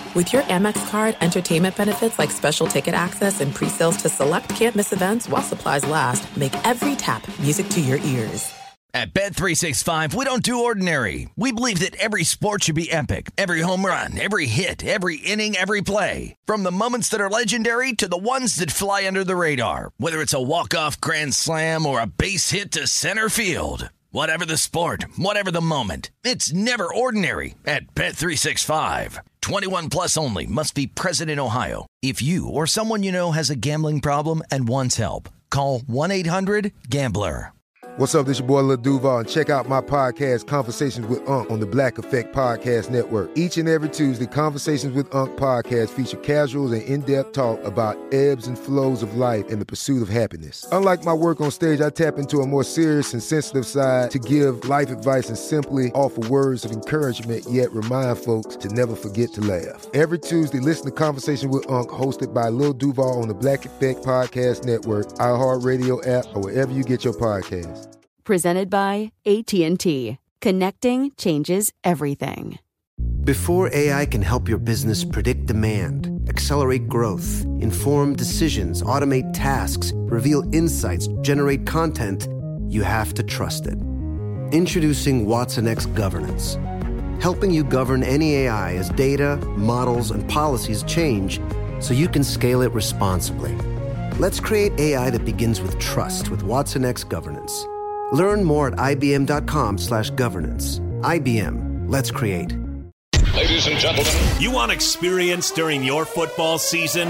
With your Amex card, entertainment benefits like special ticket access and pre-sales to select can't-miss events while supplies last make every tap music to your ears. At Bet365, we don't do ordinary. We believe that every sport should be epic. Every home run, every hit, every inning, every play. From the moments that are legendary to the ones that fly under the radar. Whether it's a walk-off grand slam or a base hit to center field. Whatever the sport, whatever the moment. It's never ordinary at Bet365. 21 plus only. Must be present in Ohio. If you or someone you know has a gambling problem and wants help, call 1-800-GAMBLER. What's up, this your boy Lil Duval, and check out my podcast, Conversations with Unc, on the Black Effect Podcast Network. Each and every Tuesday, Conversations with Unc podcast feature casuals and in-depth talk about ebbs and flows of life and the pursuit of happiness. Unlike my work on stage, I tap into a more serious and sensitive side to give life advice and simply offer words of encouragement, yet remind folks to never forget to laugh. Every Tuesday, listen to Conversation with Unc, hosted by Lil Duval on the Black Effect Podcast Network, iHeartRadio app, or wherever you get your podcasts. Presented by AT&T. Connecting changes everything. Before AI can help your business predict demand, accelerate growth, inform decisions, automate tasks, reveal insights, generate content, you have to trust it. Introducing watsonx Governance, helping you govern any AI as data, models, and policies change so you can scale it responsibly. Let's create AI that begins with trust with watsonx Governance. Learn more at ibm.com/governance. IBM. Let's create. Ladies and gentlemen. You want experience during your football season?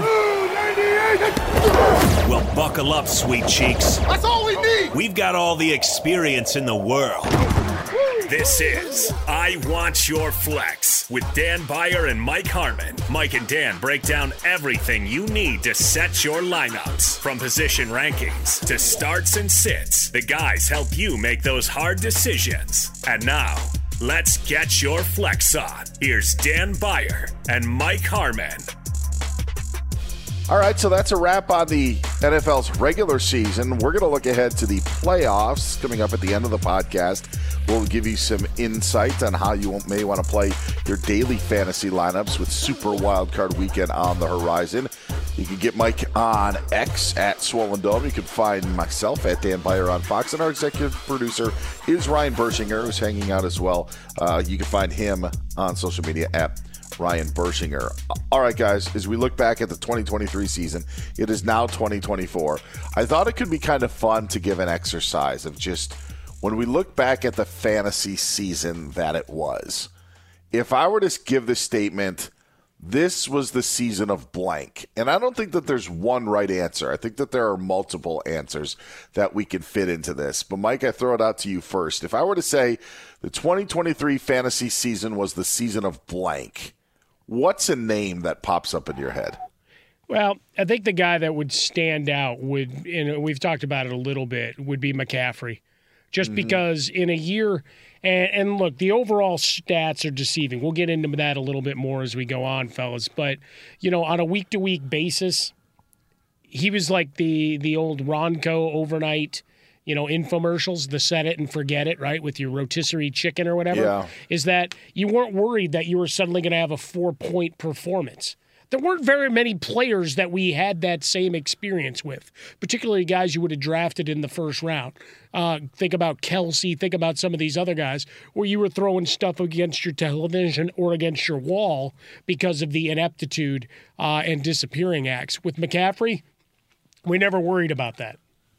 Well, buckle up, sweet cheeks. That's all we need. We've got all the experience in the world. This is I Want Your Flex with Dan Beyer and Mike Harmon. Mike and Dan break down everything you need to set your lineups. From position rankings to starts and sits, the guys help you make those hard decisions. And now, let's get your flex on. Here's Dan Beyer and Mike Harmon. All right, so that's a wrap on the NFL's regular season. We're going to look ahead to the playoffs coming up at the end of the podcast. We'll give you some insight on how you may want to play your daily fantasy lineups with Super Wildcard Weekend on the horizon. You can get Mike on X at Swollen Dome. You can find myself at Dan Beyer on Fox. And our executive producer is Ryan Bershinger, who's hanging out as well. You can find him on social media at Ryan Bershinger. All right, guys, as we look back at the 2023 season, it is now 2024. I thought it could be kind of fun to give an exercise of just when we look back at the fantasy season that it was. If I were to give the statement, this was the season of blank, and I don't think that there's one right answer. I think that there are multiple answers that we can fit into this. But, Mike, I throw it out to you first. If I were to say the 2023 fantasy season was the season of blank, what's a name that pops up in your head? Well, I think the guy that would stand out would, and we've talked about it a little bit, would be McCaffrey. Just because in a year, and look, the overall stats are deceiving. We'll get into that a little bit more as we go on, fellas. But, on a week-to-week basis, he was like the old Ronco overnight, infomercials, the set it and forget it, right, with your rotisserie chicken or whatever. Yeah. Is that you weren't worried that you were suddenly going to have a 4-point performance. There weren't very many players that we had that same experience with, particularly guys you would have drafted in the first round. Think about Kelsey, think about some of these other guys where you were throwing stuff against your television or against your wall because of the ineptitude and disappearing acts. With McCaffrey, we never worried about that.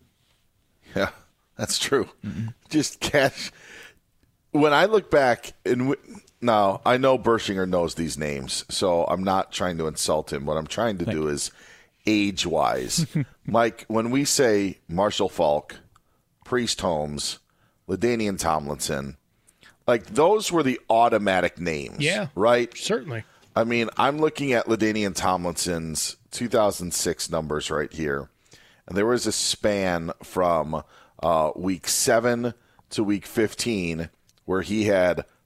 Yeah, that's true. Just catch. When I look back, now I know Bershinger knows these names, so I'm not trying to insult him. What I'm trying to do is age-wise. Mike, when we say Marshall Faulk, Priest Holmes, LaDainian Tomlinson, like those were the automatic names, right? Certainly. I mean, I'm looking at LaDainian Tomlinson's 2006 numbers right here, and there was a span from week 7 to week 15 where he had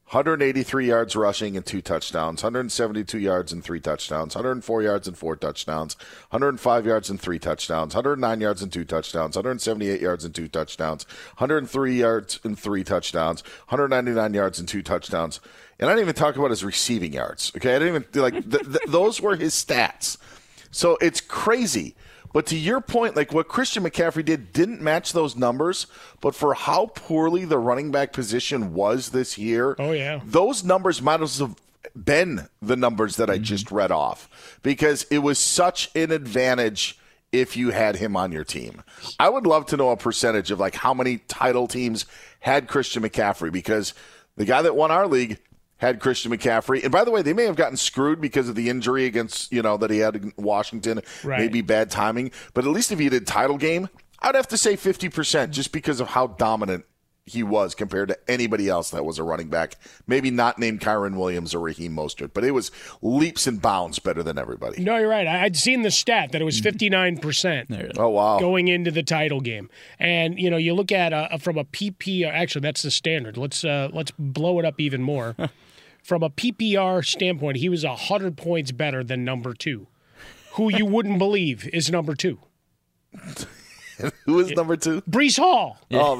183 yards rushing and 2 touchdowns, 172 yards and 3 touchdowns, 104 yards and 4 touchdowns, 105 yards and 3 touchdowns, 109 yards and 2 touchdowns, 178 yards and 2 touchdowns, 103 yards and 3 touchdowns, 199 yards and 2 touchdowns. And I didn't even talk about his receiving yards. Okay, I didn't even those were his stats. So it's crazy. But to your point, like what Christian McCaffrey didn't match those numbers, but for how poorly the running back position was this year, those numbers might have been the numbers that I just read off because it was such an advantage if you had him on your team. I would love to know a percentage of like how many title teams had Christian McCaffrey because the guy that won our league had Christian McCaffrey. And by the way, they may have gotten screwed because of the injury against, that he had in Washington. Right. Maybe bad timing. But at least if he did title game, I'd have to say 50% just because of how dominant he was compared to anybody else that was a running back. Maybe not named Kyren Williams or Raheem Mostert, but it was leaps and bounds better than everybody. No, you're right. I'd seen the stat that it was 59%. Oh, wow. Going into the title game. And, you look at from a PPR, actually, that's the standard. Let's blow it up even more. From a PPR standpoint, he was 100 points better than number 2, who you wouldn't believe is number 2. Who is number 2? Breece Hall. Yeah. Oh.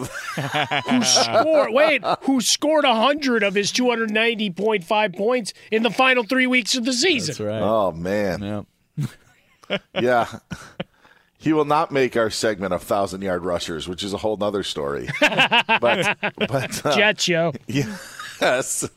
who scored 100 of his 290.5 points in the final 3 weeks of the season. That's right. Oh, man. Yep. Yeah. He will not make our segment of 1,000-yard rushers, which is a whole other story. but Jet show. Yeah. Yes,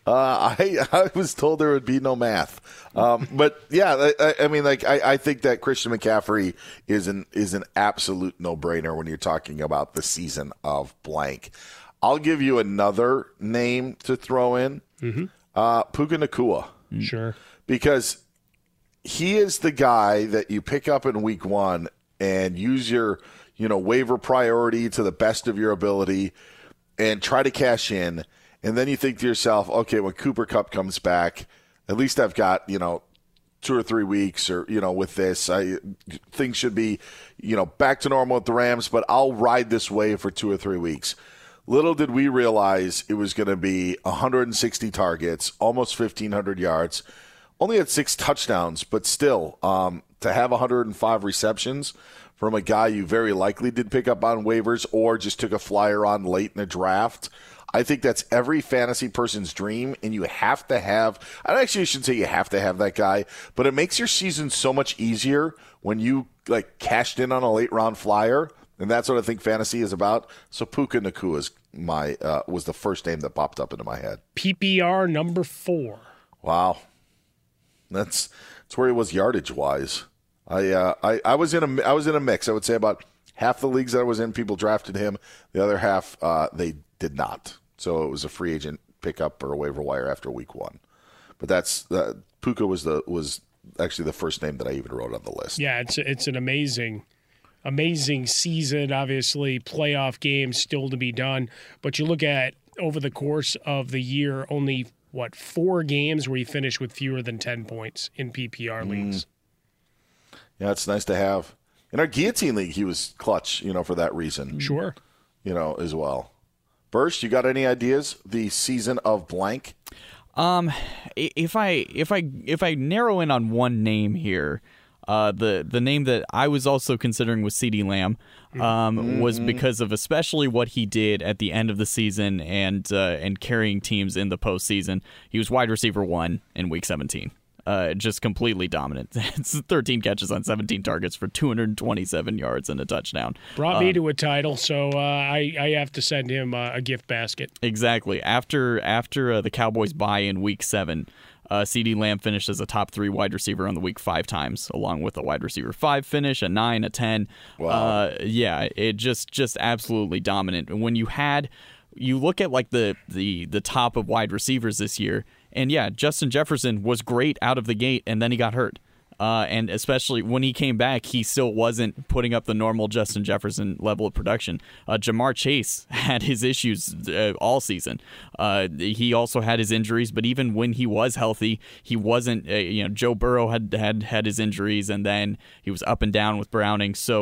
I was told there would be no math, but yeah, I think that Christian McCaffrey is an absolute no-brainer when you're talking about the season of blank. I'll give you another name to throw in, Puka Nacua. Sure, because he is the guy that you pick up in week 1 and use your waiver priority to the best of your ability and try to cash in. And then you think to yourself, okay, when Cooper Kupp comes back, at least I've got, 2 or 3 weeks or, with this. Things should be, back to normal with the Rams, but I'll ride this wave for 2 or 3 weeks. Little did we realize it was going to be 160 targets, almost 1,500 yards, only had 6 touchdowns, but still, to have 105 receptions from a guy you very likely did pick up on waivers or just took a flyer on late in the draft, I think that's every fantasy person's dream, and you have to have – I actually shouldn't say you have to have that guy, but it makes your season so much easier when you, cashed in on a late-round flyer, and that's what I think fantasy is about. So Puka Nacua is was the first name that popped up into my head. PPR number 4. Wow. That's where he was yardage-wise. I was in a mix. I would say about half the leagues that I was in, people drafted him. The other half, they did not. So it was a free agent pickup or a waiver wire after week 1. But that's Puka was actually the first name that I even wrote on the list. Yeah, it's an amazing season. Obviously, playoff games still to be done. But you look at over the course of the year, only 4 games where you finish with fewer than 10 points in PPR leagues. Yeah, it's nice to have. In our Guillotine League, he was clutch, for that reason. Sure. As well. Burst, you got any ideas? The season of blank? If I narrow in on one name here, the name that I was also considering was CeeDee Lamb, was because of especially what he did at the end of the season and carrying teams in the postseason. He was wide receiver 1 in week 17. Just completely dominant. It's 13 catches on 17 targets for 227 yards and a touchdown. Brought me to a title, so I have to send him a gift basket. Exactly. After the Cowboys bye in Week 7, CeeDee Lamb finished as a top 3 wide receiver on the week 5 times, along with a wide receiver 5 finish, a 9, a 10. Wow. It just absolutely dominant. And when you look at the top of wide receivers this year. And yeah, Justin Jefferson was great out of the gate, and then he got hurt. And especially when he came back, he still wasn't putting up the normal Justin Jefferson level of production. Jamar Chase had his issues all season. He also had his injuries, but even when he was healthy, he wasn't. Joe Burrow had his injuries, and then he was up and down with Browning. So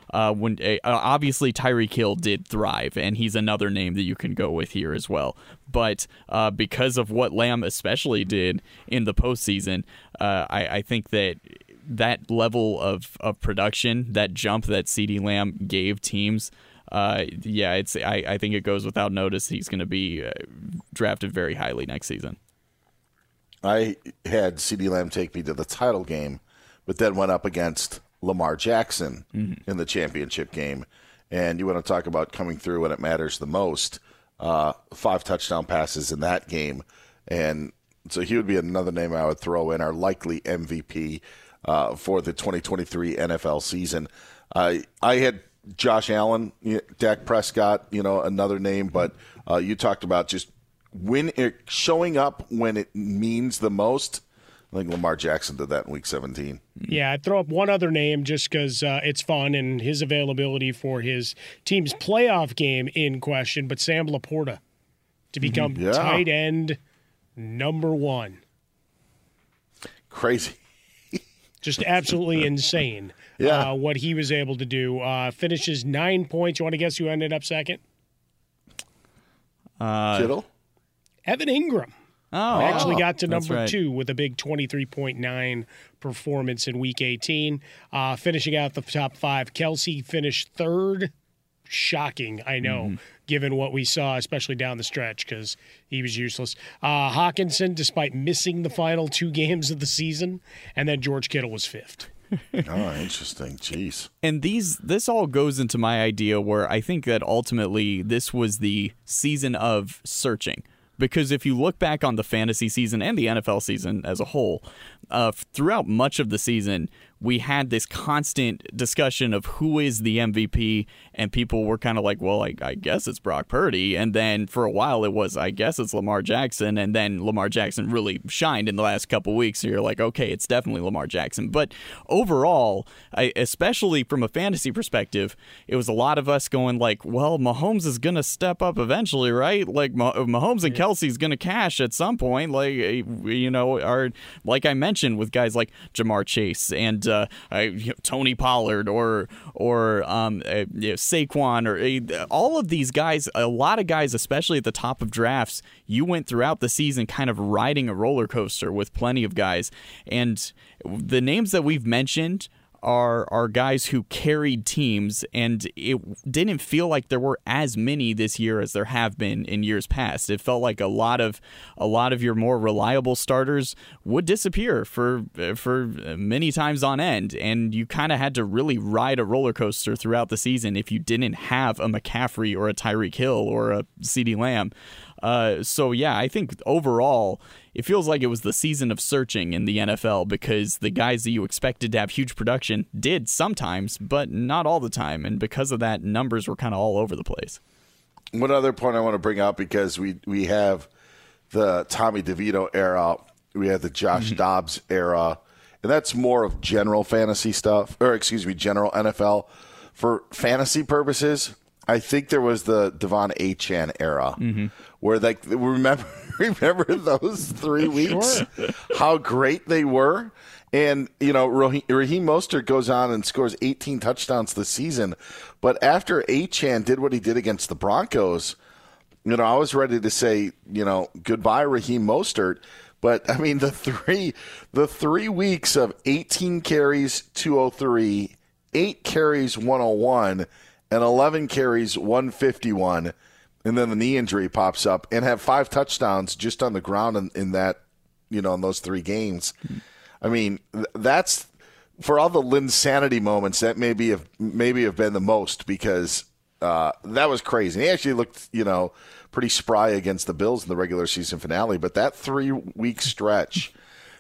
Obviously Tyreek Hill did thrive, and he's another name that you can go with here as well. But because of what Lamb especially did in the postseason, I think that level of production, that jump that CeeDee Lamb gave teams, I think it goes without notice. He's going to be drafted very highly next season. I had CeeDee Lamb take me to the title game, but then went up against Lamar Jackson in the championship game. And you want to talk about coming through when it matters the most. 5 touchdown passes in that game. And so he would be another name I would throw in, our likely MVP for the 2023 NFL season. I had Josh Allen, Dak Prescott, another name, but you talked about just showing up when it means the most. I think Lamar Jackson did that in Week 17. Yeah, I'd throw up one other name just because it's fun and his availability for his team's playoff game in question, but Sam Laporta to become tight end number 1. Crazy. Just absolutely insane what he was able to do. Finishes 9 points. You want to guess who ended up second? Kittle? Evan Ingram. Actually got to number 2 with a big 23.9 performance in Week 18. Finishing out the top 5, Kelsey finished 3rd. Shocking, I know, given what we saw, especially down the stretch, because he was useless. Hawkinson, despite missing the final 2 games of the season, and then George Kittle was 5th. Oh, interesting. Jeez. And this all goes into my idea where I think that ultimately this was the season of searching. Because if you look back on the fantasy season and the NFL season as a whole, throughout much of the season, we had this constant discussion of who is the MVP, and people were kind of like, well, I guess it's Brock Purdy. And then for a while it was, I guess it's Lamar Jackson. And then Lamar Jackson really shined in the last couple weeks. So you're like, okay, it's definitely Lamar Jackson. But overall, especially from a fantasy perspective, it was a lot of us going like, well, Mahomes is going to step up eventually, right? Like Mahomes and Kelsey's going to cash at some point. Like, like I mentioned with guys like Jamar Chase and Tony Pollard or Saquon or all of these guys, a lot of guys, especially at the top of drafts, you went throughout the season kind of riding a roller coaster with plenty of guys. And the names that we've mentioned are guys who carried teams, and it didn't feel like there were as many this year as there have been in years past. It felt like a lot of your more reliable starters would disappear for many times on end, and you kind of had to really ride a roller coaster throughout the season if you didn't have a McCaffrey or a Tyreek Hill or a CeeDee Lamb. So yeah, I think overall it feels like it was the season of searching in the NFL, because the guys that you expected to have huge production did sometimes, but not all the time. And because of that, numbers were kind of all over the place. One other point I want to bring up, because we have the Tommy DeVito era, we have the Josh Dobbs era, and that's more of general fantasy stuff, general NFL. For fantasy purposes, I think there was the Devon Achane era, where remember those 3 weeks, how great they were. And, Raheem Mostert goes on and scores 18 touchdowns this season. But after Achane did what he did against the Broncos, I was ready to say, goodbye, Raheem Mostert. But, I mean, the three weeks of 18 carries, 203, 8 carries, 101, and 11 carries, 151, and then the knee injury pops up, and have 5 touchdowns just on the ground in that, in those 3 games. I mean, that's, for all the Linsanity moments, that maybe have been the most, because that was crazy. He actually looked, pretty spry against the Bills in the regular season finale, but that 3-week stretch,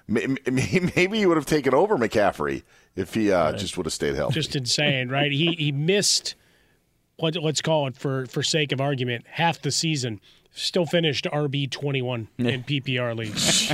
maybe he would have taken over McCaffrey if he just would have stayed healthy. Just insane, right? He missed, let's call it for sake of argument, half the season. Still finished RB21 in PPR leagues.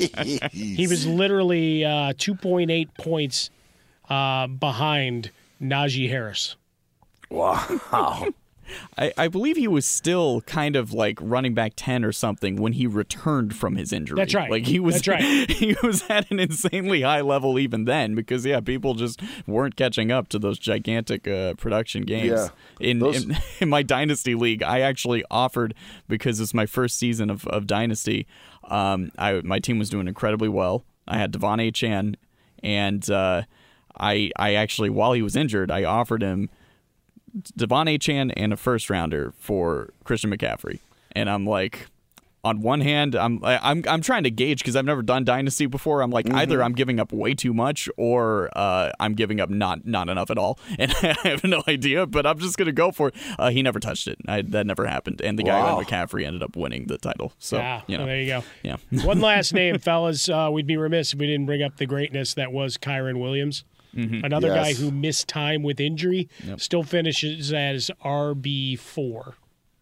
He was literally 2.8 points behind Najee Harris. Wow. I believe he was still kind of like running back 10 or something when he returned from his injury. That's right. Like he was, That's right. He was at an insanely high level even then because, people just weren't catching up to those gigantic production games. Yeah. In my Dynasty League, I actually offered, because it's my first season of Dynasty, my team was doing incredibly well. I had Devon Achane, and I actually, while he was injured, I offered him Devon Achane and a first rounder for Christian McCaffrey. And I'm like, on one hand, I'm trying to gauge because I've never done Dynasty before. I'm like, either I'm giving up way too much or I'm giving up not enough at all. And I have no idea, but I'm just going to go for it. He never touched it. That never happened. And the guy on McCaffrey ended up winning the title. So, there you go. Yeah. One last name, fellas. We'd be remiss if we didn't bring up the greatness that was Kyren Williams. Another guy who missed time with injury, still finishes as RB4.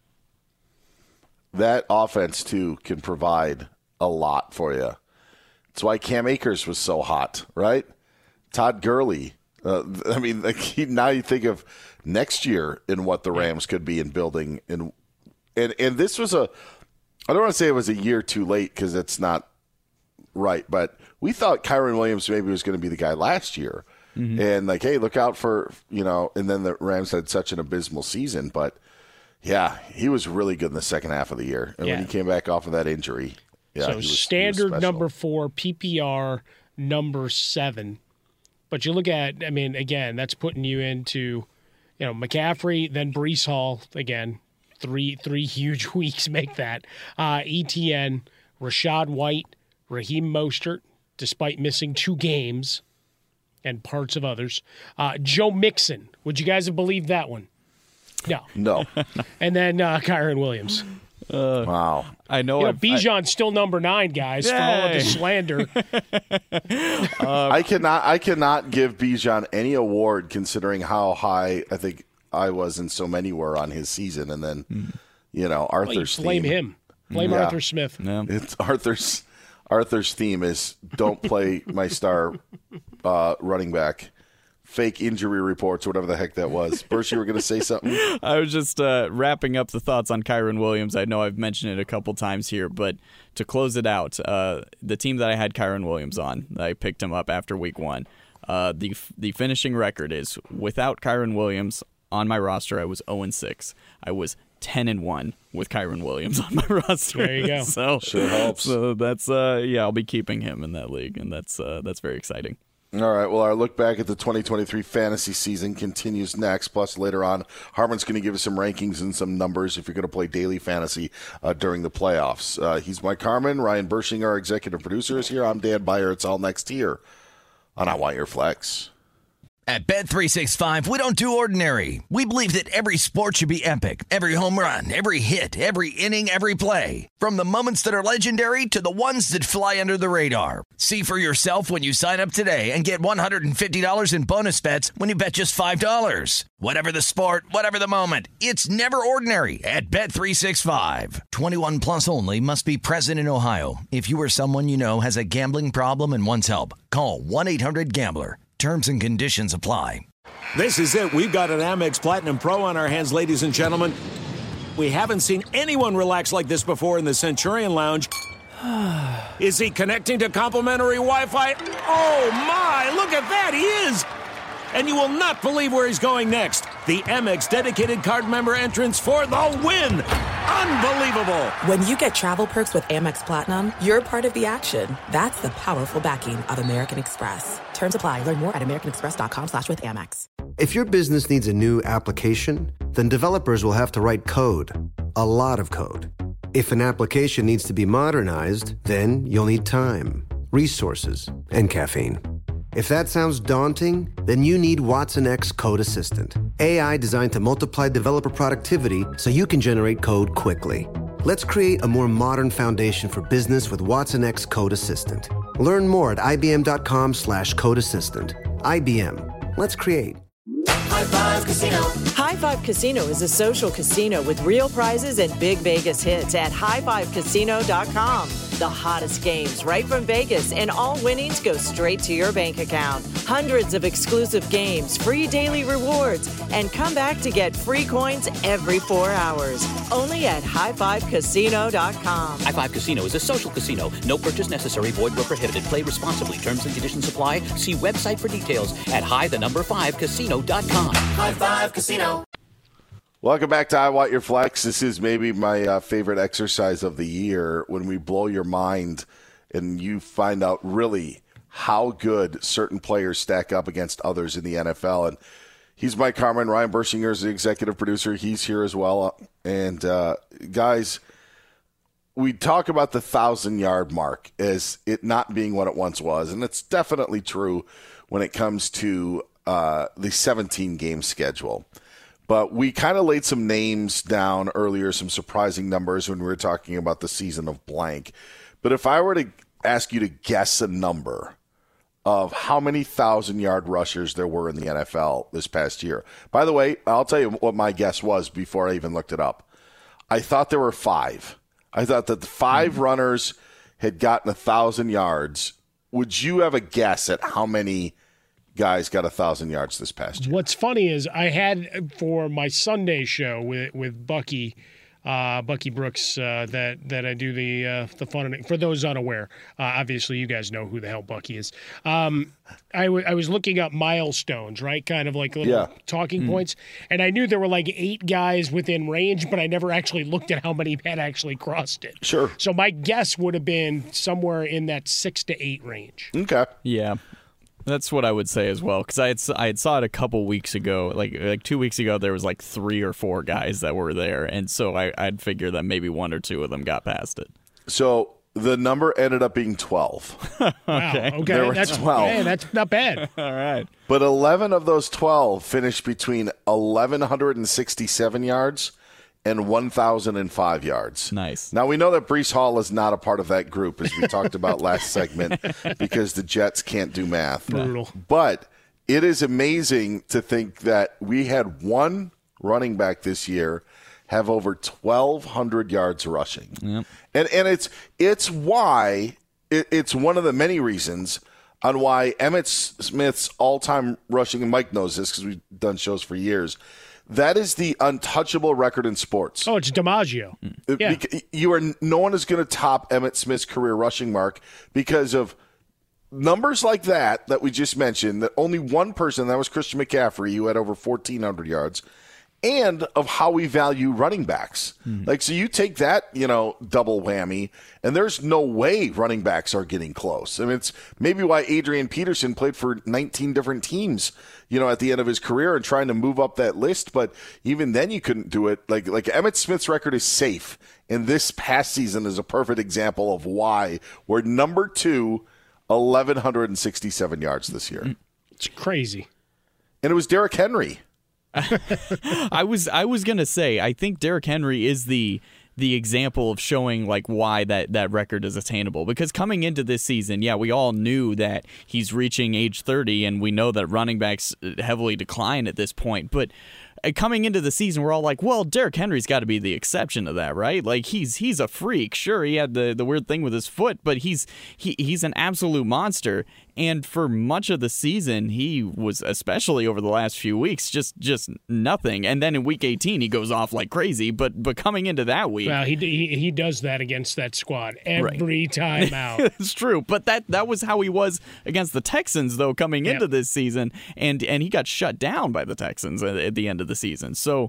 That offense, too, can provide a lot for you. That's why Cam Akers was so hot, right? Todd Gurley. Now you think of next year and what the Rams could be in building. And this was I don't want to say it was a year too late because it's not right, but we thought Kyren Williams maybe was going to be the guy last year. And like, hey, look out for, and then the Rams had such an abysmal season, but yeah, he was really good in the second half of the year. And when he came back off of that injury, so standard number 4, PPR number 7. But you look at, again, that's putting you into, McCaffrey, then Breece Hall, again, three huge weeks make that. ETN, Rachaad White, Raheem Mostert, despite missing 2 games, and parts of others. Joe Mixon, would you guys have believed that one? No. And then Kyren Williams. Wow. I know. Bijan's still number 9, guys, for all of the slander. I cannot give Bijan any award considering how high I think I was and so many were on his season. And then, Arthur's blame theme. him. Blame Arthur Smith. Yeah. It's Arthur's theme is don't play my star running back. Fake injury reports, whatever the heck that was. Bursch, you were going to say something? I was just wrapping up the thoughts on Kyren Williams. I know I've mentioned it a couple times here, but to close it out, the team that I had Kyren Williams on, I picked him up after week 1. The finishing record is, without Kyren Williams on my roster, I was 0-6. I was 10-1 with Kyren Williams on my roster. There you go. So sure helps. So that's I'll be keeping him in that league, and that's very exciting. All right, well, our look back at the 2023 fantasy season continues next. Plus, later on, Harmon's going to give us some rankings and some numbers if you're going to play daily fantasy during the playoffs. He's Mike Harmon. Ryan Bershing, our executive producer, is here. I'm Dan Beyer. It's all next here on I Want Your Flex. At Bet365, we don't do ordinary. We believe that every sport should be epic. Every home run, every hit, every inning, every play. From the moments that are legendary to the ones that fly under the radar. See for yourself when you sign up today and get $150 in bonus bets when you bet just $5. Whatever the sport, whatever the moment, it's never ordinary at Bet365. 21 plus only. Must be present in Ohio. If you or someone you know has a gambling problem and wants help, call 1-800-GAMBLER. Terms and conditions apply. This is it. We've got an Amex Platinum Pro on our hands, ladies and gentlemen. We haven't seen anyone relax like this before in the Centurion Lounge. Is he connecting to complimentary Wi-Fi? Oh, my. Look at that. He is. And you will not believe where he's going next. The Amex dedicated card member entrance for the win. Unbelievable. When you get travel perks with Amex Platinum, you're part of the action. That's the powerful backing of American Express. Terms apply. Learn more at americanexpress.com/withAmex. If your business needs a new application, then developers will have to write code. A lot of code. If an application needs to be modernized, then you'll need time, resources, and caffeine. If that sounds daunting, then you need Watson X Code Assistant. AI designed to multiply developer productivity so you can generate code quickly. Let's create a more modern foundation for business with Watson X Code Assistant. Learn more at ibm.com/code assistant. IBM. Let's create. High Five Casino. High Five Casino is a social casino with real prizes and big Vegas hits at highfivecasino.com. the hottest games right from Vegas, and all winnings go straight to your bank account. Hundreds of exclusive games, free daily rewards, and come back to get free coins every 4 hours. Only at highfivecasino.com. High Five Casino is a social casino. No purchase necessary. Void where prohibited. Play responsibly. Terms and conditions apply. See website for details at high5casino.com. High Five Casino. Welcome back to I Want Your Flex. This is maybe my favorite exercise of the year, when we blow your mind and you find out really how good certain players stack up against others in the NFL. And he's Mike Harmon. Ryan Bersinger is the executive producer. He's here as well. And guys, we talk about the 1,000-yard mark as it not being what it once was, and it's definitely true when it comes to the 17-game schedule. But we kind of laid some names down earlier, some surprising numbers when we were talking about the season of blank. But if I were to ask you to guess a number of how many 1,000-yard rushers there were in the NFL this past year. By the way, I'll tell you what my guess was before I even looked it up. I thought there were 5. I thought that the 5 runners had gotten 1,000 yards. Would you have a guess at how many guys got 1,000 yards this past year? What's funny is I had, for my Sunday show with Bucky Brooks, that I do the fun. For those unaware, obviously you guys know who the hell Bucky is. I was looking up milestones, right? Kind of like little talking points. And I knew there were like 8 guys within range, but I never actually looked at how many had actually crossed it. Sure. So my guess would have been somewhere in that 6 to 8 range. Okay. Yeah. That's what I would say as well, because I had saw it a couple weeks ago, like 2 weeks ago. There was like 3 or 4 guys that were there, and so I'd figure that maybe 1 or 2 of them got past it. So the number ended up being 12. Okay, wow, okay, there were that's 12. Hey, that's not bad. All right, but 11 of those 12 finished between 1,167 yards and 1,005 yards. Nice. Now, we know that Breece Hall is not a part of that group, as we talked about last segment, because the Jets can't do math. Brutal. But it is amazing to think that we had one running back this year have over 1,200 yards rushing. Yep. And it's why it's one of the many reasons on why Emmitt Smith's all-time rushing, and Mike knows this because we've done shows for years, that is the untouchable record in sports. Oh, it's DiMaggio. Yeah. No one is going to top Emmitt Smith's career rushing mark because of numbers like that we just mentioned, that only one person, that was Christian McCaffrey, who had over 1,400 yards, and of how we value running backs. So you take that, double whammy, and there's no way running backs are getting close. I mean, it's maybe why Adrian Peterson played for 19 different teams, at the end of his career and trying to move up that list. But even then you couldn't do it. Like Emmitt Smith's record is safe. And this past season is a perfect example of why we're number 2, 1,167 yards this year. It's crazy. And it was Derrick Henry. I was gonna say, I think Derrick Henry is the example of showing like why that record is attainable, because coming into this season, we all knew that he's reaching age 30, and we know that running backs heavily decline at this point, but coming into the season, we're all like, well, Derrick Henry's got to be the exception to that, right? Like he's a freak. Sure, he had the weird thing with his foot, but he's an absolute monster. And for much of the season, he was, especially over the last few weeks, just nothing. And then in week 18, he goes off like crazy. But coming into that week, well, he does that against that squad every time out. It's true, but that was how he was against the Texans, though, coming into this season, and he got shut down by the Texans at the end of the season. So,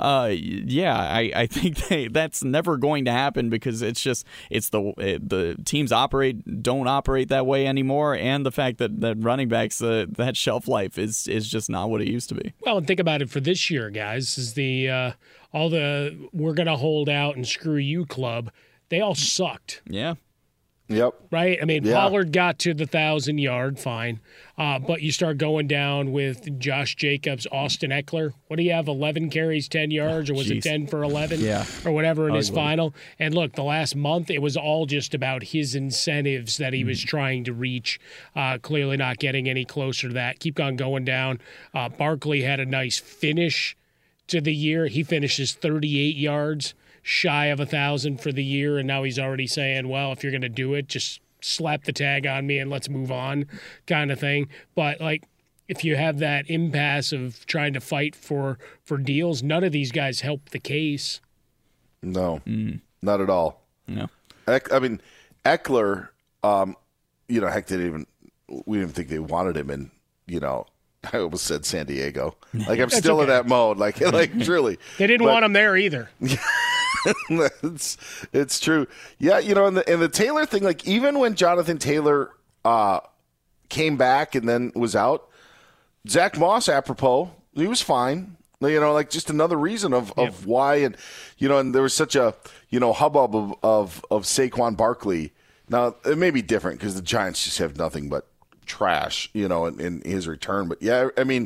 I think that's never going to happen, because it's the teams don't operate that way anymore, and the fact that running backs, that shelf life is just not what it used to be. Well, and think about it for this year, guys, is the all the we're going to hold out and screw you club, they all sucked. Yeah. Yep. Right? I mean, Pollard got to the 1,000-yard, fine. But you start going down with Josh Jacobs, Austin Eckler. What do you have, 11 carries, 10 yards, or was it 10 for 11? Yeah. Or whatever in his final. And look, the last month, it was all just about his incentives that he was trying to reach. Clearly not getting any closer to that. Keep on going down. Barkley had a nice finish to the year. He finishes 38 yards. shy of 1,000 for the year, and now he's already saying, well, if you're going to do it, just slap the tag on me and let's move on kind of thing. But, like, if you have that impasse of trying to fight for deals, none of these guys help the case. No, not at all. No. I mean, Eckler, heck, we didn't think they wanted him in, I almost said San Diego. Like, I'm still okay. in that mode. Like truly. They didn't want him there either. It's true. Yeah, in the Taylor thing, like, even when Jonathan Taylor came back and then was out, Zach Moss, apropos, he was fine. Like, just another reason of why, and there was such a hubbub of Saquon Barkley. Now it may be different because the Giants just have nothing but trash, in his return. But yeah, I mean,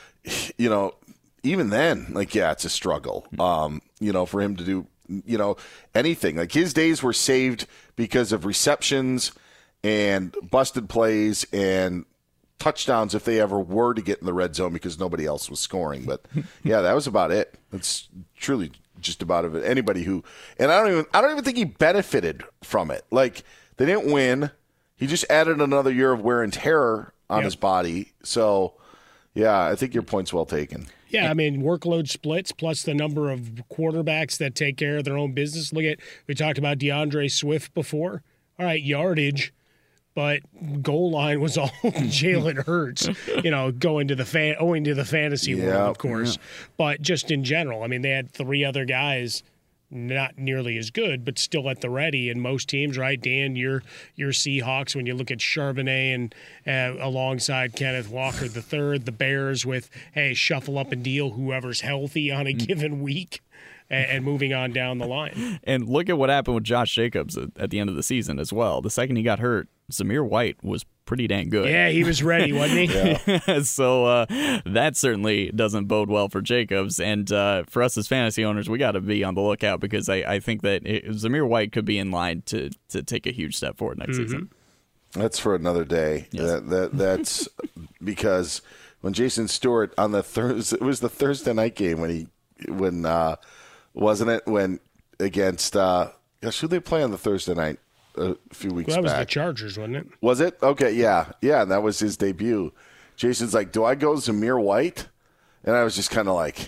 even then, like, yeah, it's a struggle, for him to do, anything. Like, his days were saved because of receptions and busted plays and touchdowns if they ever were to get in the red zone because nobody else was scoring. But yeah, that was about it. That's truly just about it. Anybody who, and I don't even think he benefited from it. Like, they didn't win. He just added another year of wear and tear on his body. So yeah, I think your point's well taken. Yeah, I mean, workload splits plus the number of quarterbacks that take care of their own business. We talked about DeAndre Swift before. All right, yardage, but goal line was all Jalen Hurts, owing to the fantasy world, of course. Yeah. But just in general, I mean, they had 3 other guys not nearly as good, but still at the ready. And most teams, right, Dan, your Seahawks, when you look at Charbonnet and alongside Kenneth Walker III, the Bears with, hey, shuffle up and deal whoever's healthy on a given week. And moving on down the line. And look at what happened with Josh Jacobs at the end of the season as well. The second he got hurt, Zamir White was pretty dang good. Yeah, he was ready, wasn't he? So that certainly doesn't bode well for Jacobs. And for us as fantasy owners, we got to be on the lookout because I think that Zamir White could be in line to take a huge step forward next season. That's for another day. Yes. That's because when Jason Stewart on the Thursday, it was the Thursday night game when wasn't it when against who they play on the Thursday night a few weeks back? That was the Chargers, wasn't it? Was it? Okay, yeah, and that was his debut. Jason's like, do I go Zamir White? And I was just kind of like,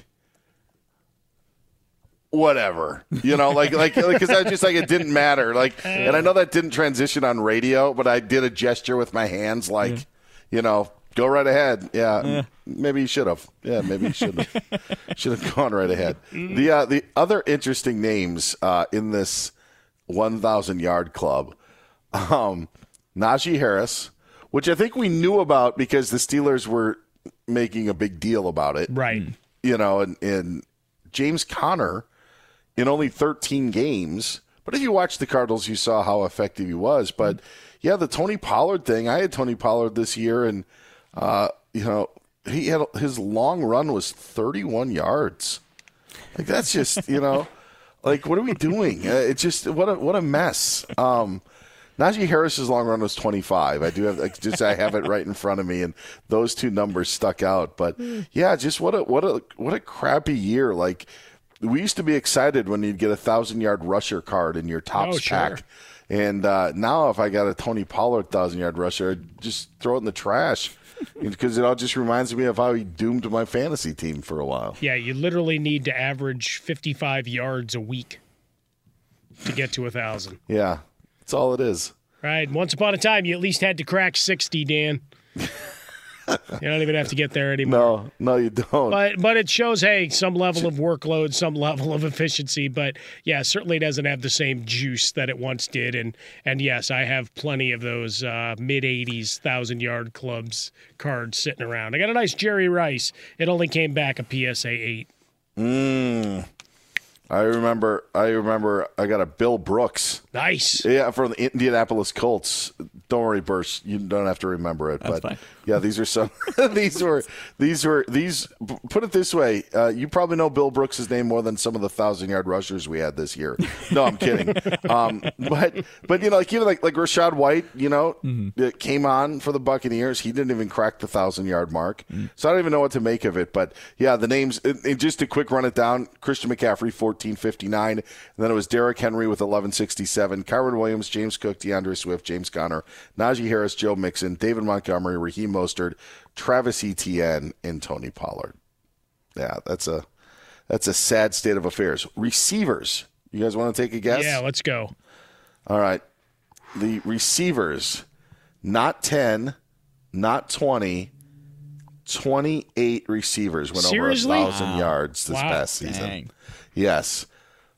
whatever, because I was just like, it didn't matter. Like, and I know that didn't transition on radio, but I did a gesture with my hands, like, go right ahead. Yeah, maybe you should have. Yeah, maybe you should have gone right ahead. The other interesting names in this 1,000-yard club, Najee Harris, which I think we knew about because the Steelers were making a big deal about it. Right. And James Conner in only 13 games. But if you watch the Cardinals, you saw how effective he was. But, yeah, the Tony Pollard thing, I had Tony Pollard this year, and, he had his long run was 31 yards. Like, that's just, like, what are we doing? It's just, what a mess. Najee Harris's long run was 25. I do have, I have it right in front of me, and those two numbers stuck out. But yeah, just what a crappy year. Like, we used to be excited when you'd get a 1,000-yard rusher card in your Topps pack, and now if I got a Tony Pollard 1,000-yard rusher, I'd just throw it in the trash because it all just reminds me of how he doomed my fantasy team for a while. Yeah, you literally need to average 55 yards a week to get to 1,000. Yeah. That's all it is. Right. Once upon a time, you at least had to crack 60, Dan. You don't even have to get there anymore. No, you don't. But it shows, hey, some level of workload, some level of efficiency. But, yeah, certainly doesn't have the same juice that it once did. And yes, I have plenty of those mid-80s 1,000-yard clubs cards sitting around. I got a nice Jerry Rice. It only came back a PSA 8. I remember I got a Bill Brooks. Nice. Yeah, from the Indianapolis Colts. Don't worry, Bursch. You don't have to remember it. That's but fine. Yeah, these are some. these. Put it this way: you probably know Bill Brooks' name more than some of the 1,000-yard rushers we had this year. No, I'm kidding. But even like Rachaad White, it came on for the Buccaneers. He didn't even crack the 1,000-yard mark. So I don't even know what to make of it. But yeah, the names. Just a quick run it down: Christian McCaffrey, 1459, and then it was Derrick Henry with 1167, Kyren Williams, James Cook, DeAndre Swift, James Conner, Najee Harris, Joe Mixon, David Montgomery, Raheem Mostert, Travis Etienne, and Tony Pollard. Yeah, that's a sad state of affairs. Receivers. You guys want to take a guess? Yeah, let's go. All right. The receivers, not 10, not 20, 28 receivers went Seriously? over 1,000 yards this past season. Dang. Yes.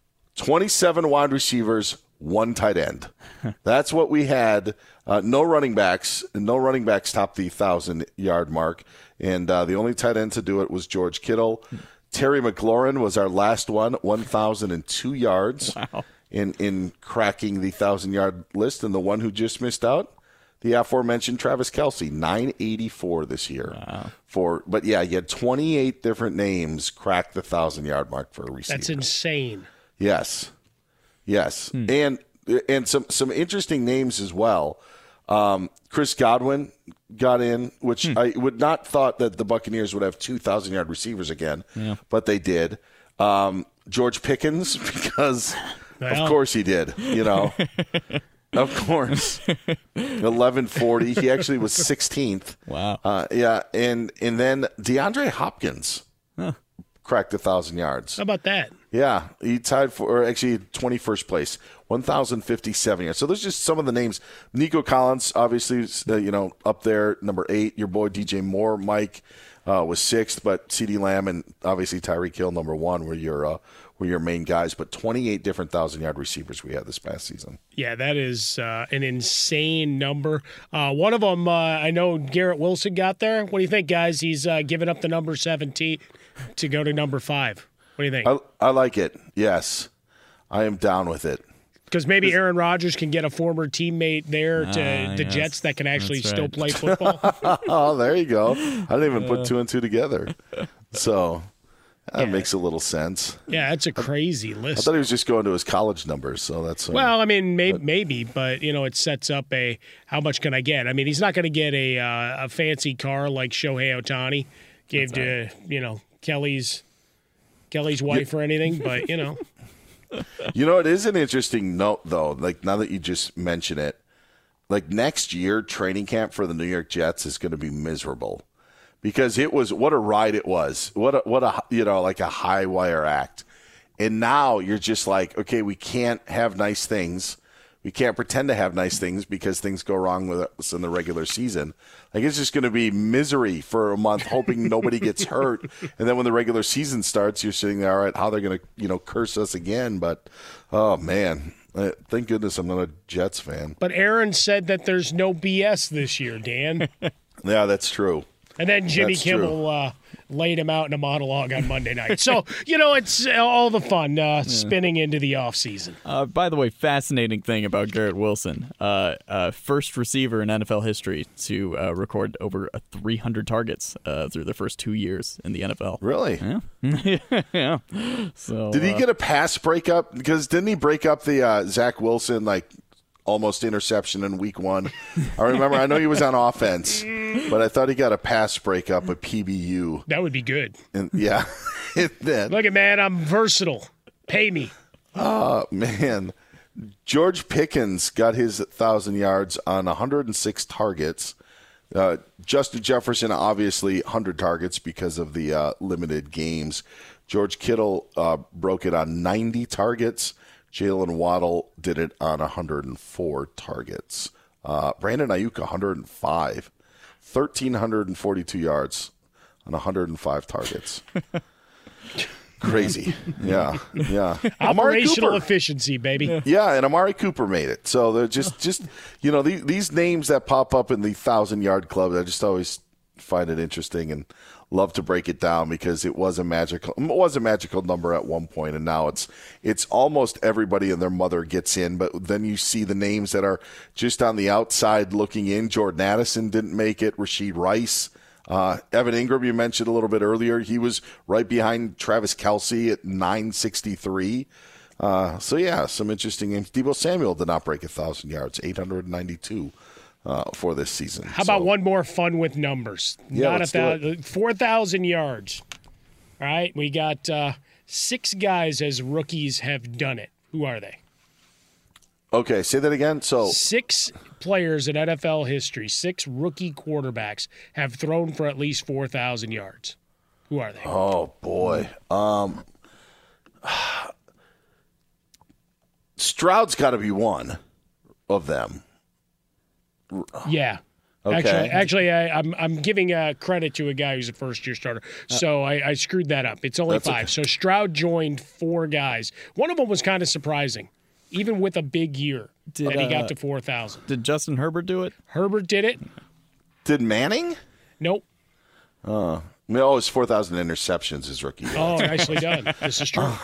27 wide receivers, 1 tight end. That's what we had. No running backs. No running backs topped the 1,000-yard mark. And the only tight end to do it was George Kittle. Terry McLaurin was our last one, 1,002 yards in cracking the 1,000-yard list. And the one who just missed out, the aforementioned Travis Kelce, 984 this year. Wow. But yeah, you had 28 different names crack the 1,000-yard mark for a receiver. That's insane. Yes. And some interesting names as well. Chris Godwin got in, which I would not thought that the Buccaneers would have 2,000-yard receivers again, but they did. George Pickens, because of course he did, Of course. 1140. He actually was 16th. Wow. And then DeAndre Hopkins cracked 1,000 yards. How about that? Yeah, he tied for actually 21st place, 1,057 yards. So there's just some of the names. Nico Collins, obviously, up there, number 8. Your boy DJ Moore, Mike, was 6th, but CeeDee Lamb and obviously Tyreek Hill, number 1, were your main guys. But 28 different 1,000-yard receivers we had this past season. Yeah, that is an insane number. One of them, I know Garrett Wilson got there. What do you think, guys? He's given up the number 17 to go to number 5. What do you think? I like it. Yes. I am down with it. Because maybe Aaron Rodgers can get a former teammate there to the Jets that can actually still play football. Oh, there you go. I didn't even put 2 and 2 together. So that makes a little sense. Yeah, that's a crazy list. I thought he was just going to his college numbers, so that's well. I mean, maybe, but it sets up how much can I get? I mean, he's not going to get a fancy car like Shohei Ohtani gave to Kelly's wife or anything, but it is an interesting note though. Like now that you just mention it, like next year training camp for the New York Jets is going to be miserable. Because it was what a ride it was. What a like a high wire act. And now you're just like, okay, we can't have nice things. We can't pretend to have nice things because things go wrong with us in the regular season. Like it's just going to be misery for a month, hoping nobody gets hurt. And then when the regular season starts, you're sitting there, all right, how they're going to curse us again. But oh man, thank goodness I'm not a Jets fan. But Aaron said that there's no BS this year, Dan. Yeah, that's true. And then Jimmy Kimmel laid him out in a monologue on Monday night. So, it's all the fun spinning into the offseason. By the way, fascinating thing about Garrett Wilson, first receiver in NFL history to record over 300 targets through the first 2 years in the NFL. Really? Yeah. Yeah. So, did he get a pass breakup? Because didn't he break up the Zach Wilson, almost interception in week 1? I know he was on offense, but I thought he got a pass breakup at PBU. That would be good. And, yeah. Look at, man, I'm versatile. Pay me. Oh, man. George Pickens got his 1,000 yards on 106 targets. Justin Jefferson, obviously, 100 targets because of the limited games. George Kittle broke it on 90 targets. Jalen Waddle did it on 104 targets. Brandon Ayuk, 105. 1,342 yards on 105 targets. Crazy. Yeah. Operational efficiency, baby. Yeah, and Amari Cooper made it. So they're just these names that pop up in the 1,000-yard club, I just always find it interesting and love to break it down because it was a magical number at one point, and now it's almost everybody and their mother gets in. But then you see the names that are just on the outside looking in. Jordan Addison didn't make it. Rashid Rice. Evan Ingram, you mentioned a little bit earlier. He was right behind Travis Kelce at 963. Some interesting names. Deebo Samuel did not break 1,000 yards, 892 for this season. How about one more fun with numbers? Yeah, Not let's do it. 4,000 yards. All right, we got 6 guys as rookies have done it. Who are they? Okay, say that again. So 6 players in NFL history, 6 rookie quarterbacks have thrown for at least 4,000 yards. Who are they? Oh, boy. Stroud's got to be one of them. Yeah. Okay. Actually, I'm giving credit to a guy who's a first-year starter. So I screwed that up. It's only 5. Okay. So Stroud joined 4 guys. One of them was kind of surprising, even with a big year, that he got to 4,000. Did Justin Herbert do it? Herbert did it. Did Manning? Nope. It's 4,000 interceptions his rookie year. Oh, nicely done. This is true.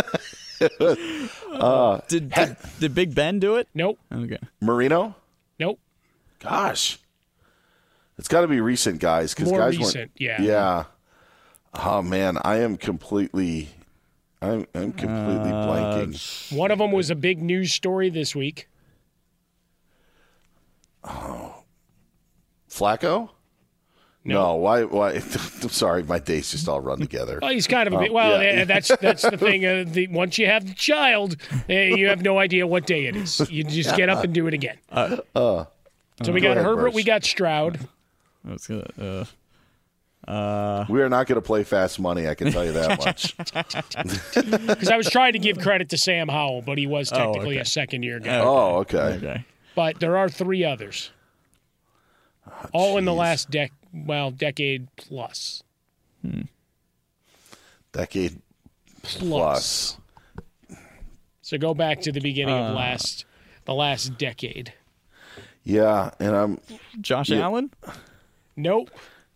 Did Big Ben do it? Nope. Okay. Marino? Nope. Gosh. It's got to be recent, guys. More guys recent, yeah. Yeah. Oh, man, I am completely blanking. One of them was a big news story this week. Oh. Flacco? No. Why? I'm sorry, my days just all run together. Well, he's kind of a bit. Well, that's the thing. Once you have the child, you have no idea what day it is. You just get up and do it again. So we got Herbert, we got Stroud. That's good. We are not going to play fast money, I can tell you that much. Because I was trying to give credit to Sam Howell, but he was technically a second-year guy. Oh, okay. But there are 3 others. All in the last decade plus. Decade plus. So go back to the beginning of the last decade. Yeah, and I'm Josh Allen? Nope.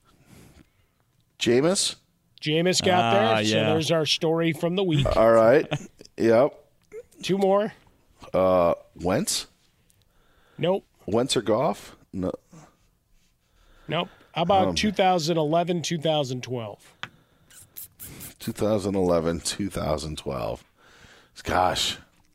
Jameis? Jameis got there. So there's our story from the week. All right. Yep. 2 more. Wentz? Nope. Wentz or Goff? No. Nope. How about 2011, 2012? 2011, 2012. Gosh.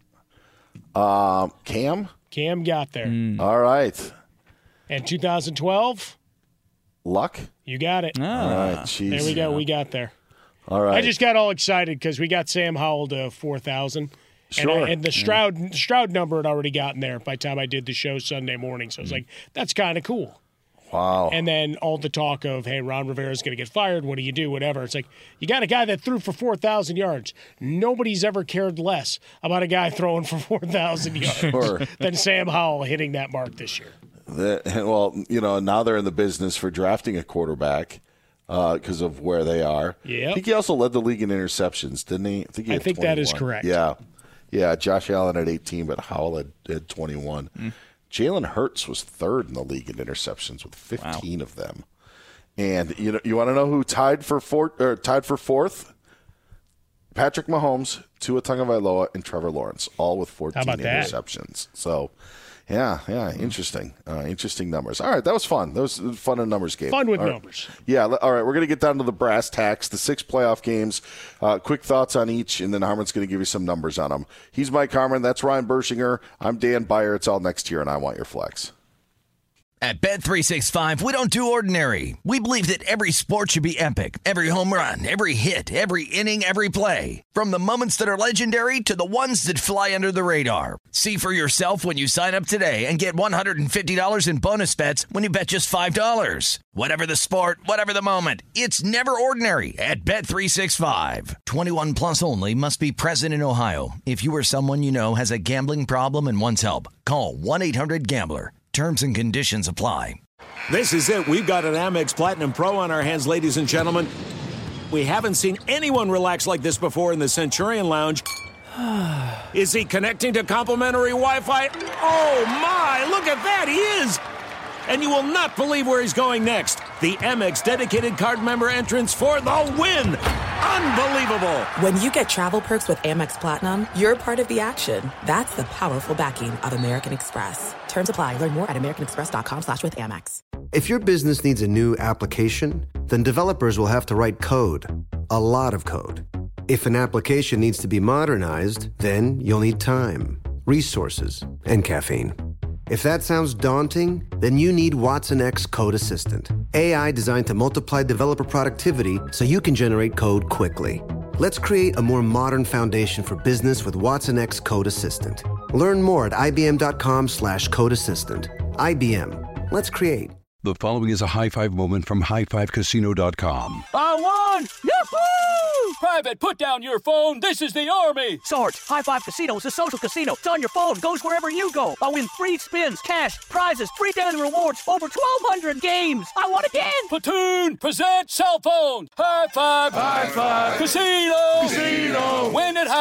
Cam? Cam got there. All right. And 2012? Luck? You got it. All right. Jeez. There we go. We got there. All right. I just got all excited because we got Sam Howell to 4,000. Sure. And the Stroud number had already gotten there by the time I did the show Sunday morning. So I was like, that's kind of cool. Wow. And then all the talk of, hey, Ron Rivera's going to get fired. What do you do? Whatever. It's like, you got a guy that threw for 4,000 yards. Nobody's ever cared less about a guy throwing for 4,000 yards than Sam Howell hitting that mark this year. Now they're in the business for drafting a quarterback because of where they are. Yeah. I think he also led the league in interceptions, didn't he? I think that is correct. Yeah. Yeah, Josh Allen had 18, but Howell had 21. Jalen Hurts was 3rd in the league in interceptions with 15 of them. And you want to know who tied for 4th? Patrick Mahomes, Tua Tagovailoa, and Trevor Lawrence, all with 14 interceptions. So, interesting. Interesting numbers. All right, that was fun. That was a fun and numbers game. Fun with numbers. Yeah, all right, we're going to get down to the brass tacks, the 6 playoff games. Quick thoughts on each, and then Harmon's going to give you some numbers on them. He's Mike Harmon. That's Ryan Bershinger. I'm Dan Beyer. It's all next year, and I want your flex. At Bet365, we don't do ordinary. We believe that every sport should be epic. Every home run, every hit, every inning, every play. From the moments that are legendary to the ones that fly under the radar. See for yourself when you sign up today and get $150 in bonus bets when you bet just $5. Whatever the sport, whatever the moment, it's never ordinary at Bet365. 21 plus only. Must be present in Ohio. If you or someone you know has a gambling problem and wants help, call 1-800-GAMBLER. Terms and conditions apply. This is it. We've got an Amex Platinum Pro on our hands, ladies and gentlemen. We haven't seen anyone relax like this before in the Centurion Lounge. Is he connecting to complimentary Wi-Fi? Oh, my. Look at that. He is. And you will not believe where he's going next. The Amex dedicated card member entrance for the win. Unbelievable. When you get travel perks with Amex Platinum, you're part of the action. That's the powerful backing of American Express. Terms apply. Learn more at americanexpress.com/withAmex. If your business needs a new application, then developers will have to write code. A lot of code. If an application needs to be modernized, then you'll need time, resources, and caffeine. If that sounds daunting, then you need Watson X Code Assistant. AI designed to multiply developer productivity so you can generate code quickly. Let's create a more modern foundation for business with Watson X Code Assistant. Learn more at ibm.com/code assistant. IBM. Let's create. The following is a high-five moment from highfivecasino.com. I won! Yahoo! Private, put down your phone. This is the Army. Sarge, High Five Casino is a social casino. It's on your phone. Goes wherever you go. I win free spins, cash, prizes, free daily rewards, over 1,200 games. I won again. Platoon, present cell phone. High Five. High Five. Casino. Casino. Win at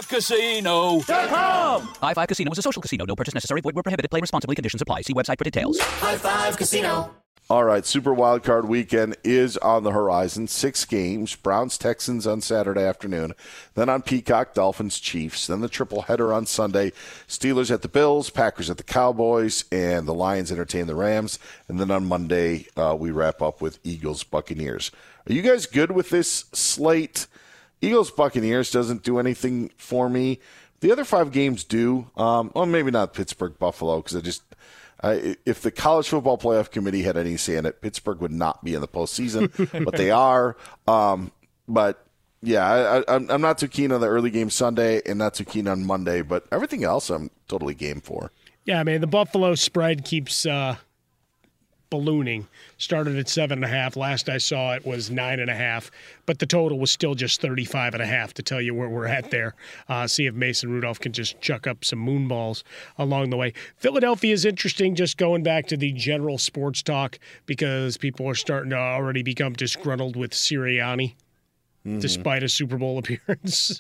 highfivecasino.com. High Five Casino is a social casino. No purchase necessary. Void where prohibited. Play responsibly. Conditions apply. See website for details. High Five Casino. All right, Super Wildcard Weekend is on the horizon. 6 games, Browns-Texans on Saturday afternoon. Then on Peacock, Dolphins-Chiefs. Then the triple header on Sunday, Steelers at the Bills, Packers at the Cowboys, and the Lions entertain the Rams. And then on Monday, we wrap up with Eagles-Buccaneers. Are you guys good with this slate? Eagles-Buccaneers doesn't do anything for me. The other 5 games do. Well, maybe not Pittsburgh-Buffalo, because if the College Football Playoff Committee had any say in it, Pittsburgh would not be in the postseason, but they are. But, yeah, I'm not too keen on the early game Sunday and not too keen on Monday, but everything else I'm totally game for. Yeah, man, the Buffalo spread keeps ballooning. Started at 7.5. Last I saw it was 9.5, but the total was still just 35.5 to tell you where we're at there. See if Mason Rudolph can just chuck up some moonballs along the way. Philadelphia is interesting, just going back to the general sports talk, because people are starting to already become disgruntled with Sirianni. Despite a Super Bowl appearance,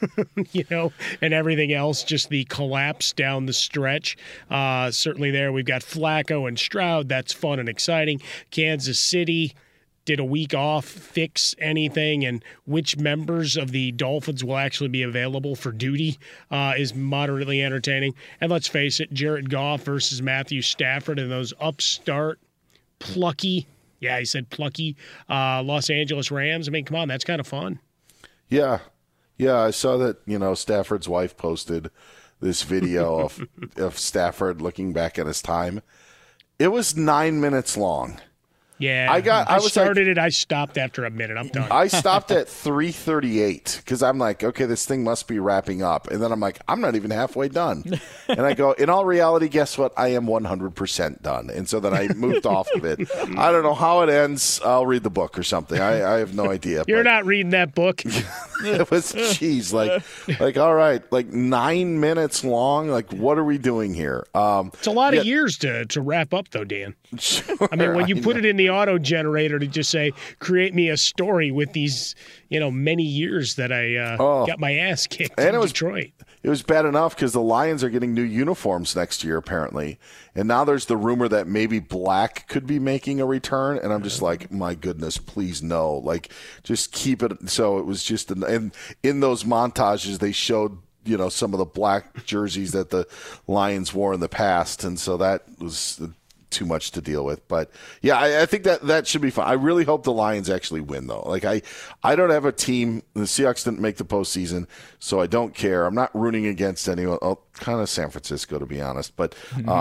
and everything else, just the collapse down the stretch. Certainly there, we've got Flacco and Stroud. That's fun and exciting. Kansas City did a week off, fix anything, and which members of the Dolphins will actually be available for duty is moderately entertaining. And let's face it, Jared Goff versus Matthew Stafford and those upstart, plucky, yeah, he said plucky Los Angeles Rams. I mean, come on, that's kind of fun. Yeah, I saw that, Stafford's wife posted this video of Stafford looking back at his time. It was 9 minutes long. Yeah, I stopped after a minute. I'm done. I stopped at 3:38 because I'm like, okay, this thing must be wrapping up. And then I'm like, I'm not even halfway done. And I go, in all reality, guess what? I am 100% done. And so then I moved off of it. I don't know how it ends. I'll read the book or something. I have no idea. You're not reading that book. It was, geez, like, all right, like 9 minutes long. Like, what are we doing here? It's a lot of years to wrap up, though, Dan. Sure, I mean, when you put it in the auto generator to just say, create me a story with these, many years that I got my ass kicked in Detroit. It was bad enough because the Lions are getting new uniforms next year, apparently. And now there's the rumor that maybe black could be making a return. And I'm just like, my goodness, please no. Like, just keep it. So it was just, and in those montages, they showed, some of the black jerseys that the Lions wore in the past. And so that was too much to deal with. But yeah, I think that should be fun. I really hope the Lions actually win, though. Like, I don't have a team. The Seahawks didn't make the postseason, so I don't care. I'm not rooting against anyone. Oh, kind of San Francisco, to be honest. But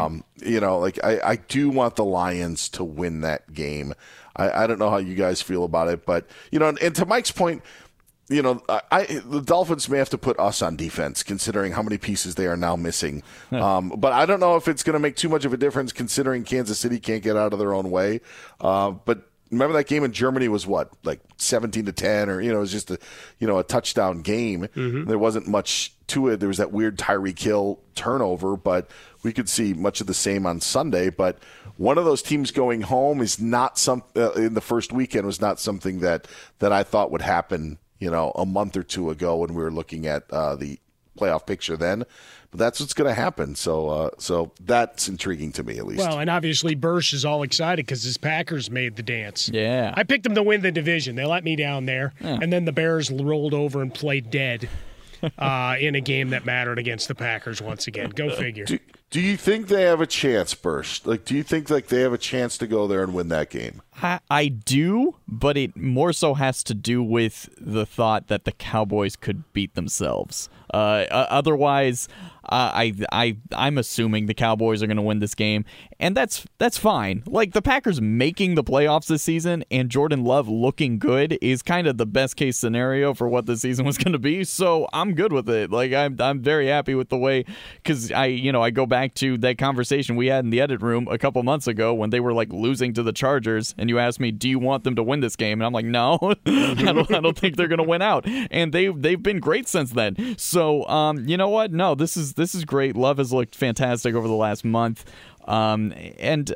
I do want the Lions to win that game. I don't know how you guys feel about it, but and to Mike's point, the Dolphins may have to put us on defense, considering how many pieces they are now missing. But I don't know if it's going to make too much of a difference, considering Kansas City can't get out of their own way. But remember that game in Germany was what, like 17-10, or it was just a touchdown game. Mm-hmm. There wasn't much to it. There was that weird Tyreek Hill turnover, but we could see much of the same on Sunday. But one of those teams going home is not in the first weekend was not something that I thought would happen. A month or two ago when we were looking at the playoff picture then. But that's what's going to happen. So that's intriguing to me, at least. Well, and obviously Bursch is all excited because his Packers made the dance. Yeah. I picked them to win the division. They let me down there. Yeah. And then the Bears rolled over and played dead in a game that mattered against the Packers once again. Go figure. Do you think they have a chance, Bursch? Like, do you think like they have a chance to go there and win that game? I do, but it more so has to do with the thought that the Cowboys could beat themselves. Otherwise, I'm assuming the Cowboys are going to win this game, and that's fine. Like, the Packers making the playoffs this season and Jordan Love looking good is kind of the best case scenario for what the season was going to be. So I'm good with it. Like, I'm very happy with the way, because I go back to that conversation we had in the edit room a couple months ago when they were like losing to the Chargers, and you asked me, do you want them to win this game? And I'm like, no, I don't think they're going to win out. And they've been great since then. So you know what? No, this is great. Love has looked fantastic over the last month. And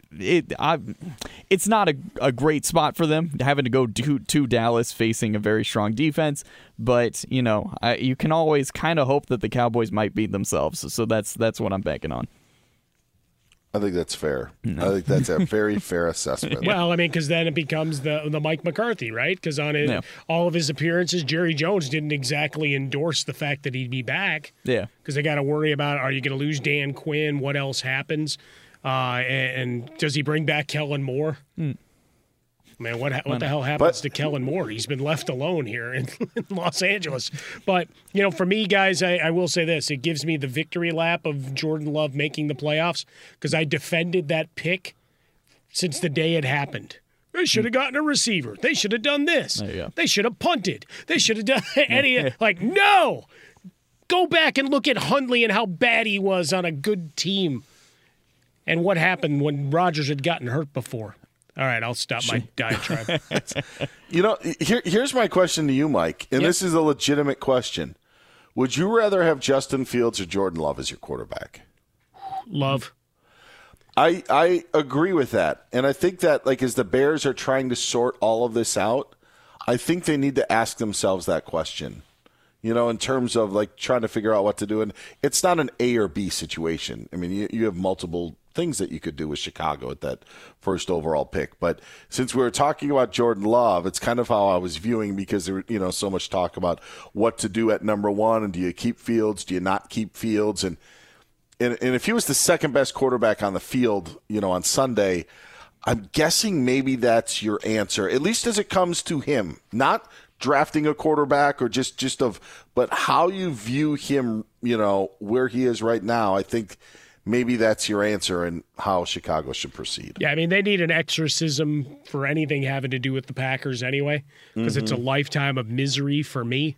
it's not a great spot for them, having to go to Dallas facing a very strong defense. But, you can always kind of hope that the Cowboys might beat themselves. So that's what I'm banking on. I think that's fair. I think that's a very fair assessment. Well, I mean, because then it becomes the Mike McCarthy, right? Because on all of his appearances, Jerry Jones didn't exactly endorse the fact that he'd be back. Yeah. Because they got to worry about, are you going to lose Dan Quinn? What else happens? And does he bring back Kellen Moore? Man, what the hell happens to Kellen Moore? He's been left alone here in Los Angeles. But, for me, guys, I will say this. It gives me the victory lap of Jordan Love making the playoffs because I defended that pick since the day it happened. They should have gotten a receiver. They should have done this. They should have punted. They should have done any – like, no! Go back and look at Hundley and how bad he was on a good team and what happened when Rodgers had gotten hurt before. All right, I'll stop my diatribe. Here's my question to you, Mike, and this is a legitimate question. Would you rather have Justin Fields or Jordan Love as your quarterback? Love. I agree with that, and I think that as the Bears are trying to sort all of this out, I think they need to ask themselves that question. In terms of trying to figure out what to do, and it's not an A or B situation. I mean, you have multiple things that you could do with Chicago at that first overall pick. But since we were talking about Jordan Love, it's kind of how I was viewing, because there so much talk about what to do at number one, and do you keep Fields, do you not keep Fields, and if he was the second best quarterback on the field, on Sunday, I'm guessing maybe that's your answer, at least as it comes to him, not drafting a quarterback or but how you view him, where he is right now. I think maybe that's your answer and how Chicago should procead. Yeah, I mean, they need an exorcism for anything having to do with the Packers anyway, because it's a lifetime of misery for me.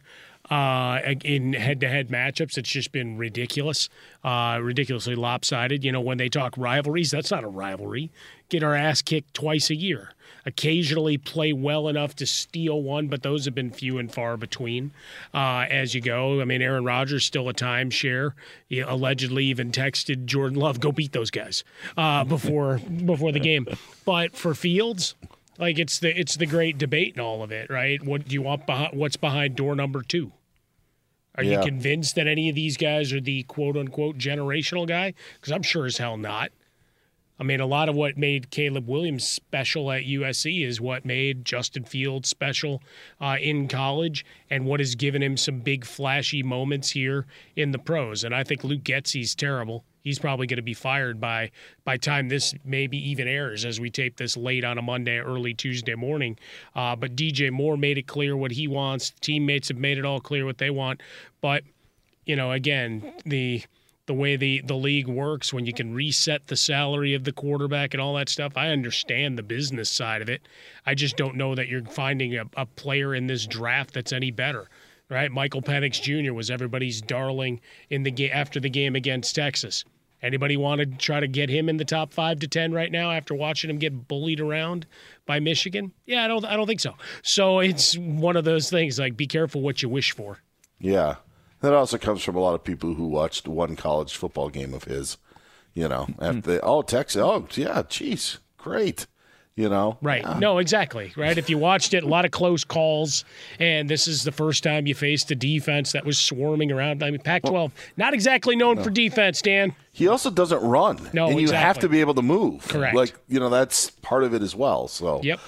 In head-to-head matchups, it's just been ridiculous, ridiculously lopsided. When they talk rivalries, that's not a rivalry. Get our ass kicked twice a year. Occasionally play well enough to steal one, but those have been few and far between as you go. I mean, Aaron Rodgers still a timeshare. He allegedly even texted Jordan Love, go beat those guys before the game. But for Fields, it's the great debate in all of it, right? What do you want what's behind door number 2? Are you convinced that any of these guys are the quote-unquote generational guy? Because I'm sure as hell not. I mean, a lot of what made Caleb Williams special at USC is what made Justin Fields special in college, and what has given him some big flashy moments here in the pros. And I think Luke Getsy's terrible. He's probably going to be fired by time this maybe even airs, as we tape this late on a Monday, early Tuesday morning. But DJ Moore made it clear what he wants. Teammates have made it all clear what they want. But, again, the way the league works, when you can reset the salary of the quarterback and all that stuff, I understand the business side of it. I just don't know that you're finding a player in this draft that's any better. Right? Michael Penix Jr. was everybody's darling in the after the game against Texas. Anybody want to try to get him in the top 5 to 10 right now after watching him get bullied around by Michigan? Yeah, I don't think so. So it's one of those things, be careful what you wish for. Yeah. That also comes from a lot of people who watched one college football game of his, after Texas, yeah, geez, great. you know? Right. No, exactly. Right. If you watched it, a lot of close calls, and this is the first time you faced a defense that was swarming around. I mean, Pac-12, not exactly known for defense, Dan. He also doesn't run. No, and you exactly. have to be able to move. Correct. Like, that's part of it as well. So, yep.